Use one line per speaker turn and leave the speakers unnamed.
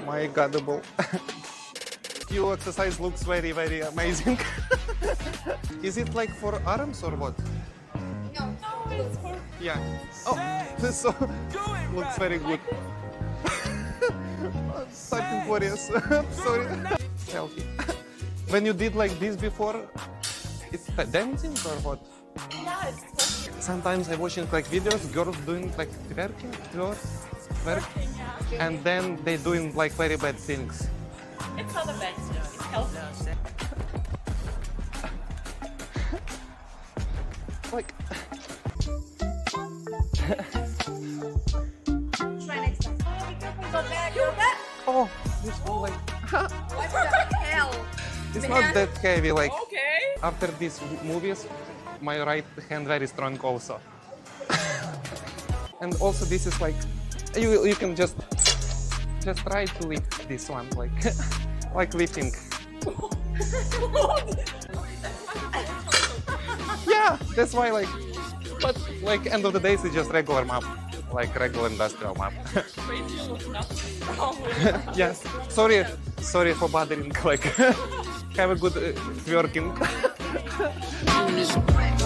My godable. Your exercise looks very, very amazing. Is it like for arms or what?
No, it's for...
Yeah. Oh, this so looks very good. Something curious. Sorry. Selfie. When you did like this before, it's dancing or what?
Yeah, it's for...
Sometimes I'm watching like videos, girls doing like twerking, twerk, and then they doing like very bad things.
It's not a bad thing. It's healthy.
Like,
Try next time. Oh, be careful, go back, go back.
oh, this one like,
What the hell?
it's not that heavy. Like
Okay.
after these movies, my right hand very strong also. And also this is like, you can just try to lift this one like like lifting. Yeah, that's why like, but like end of the day it's just regular map, like regular industrial map. Yes, sorry for bothering. Like, have a good twerking.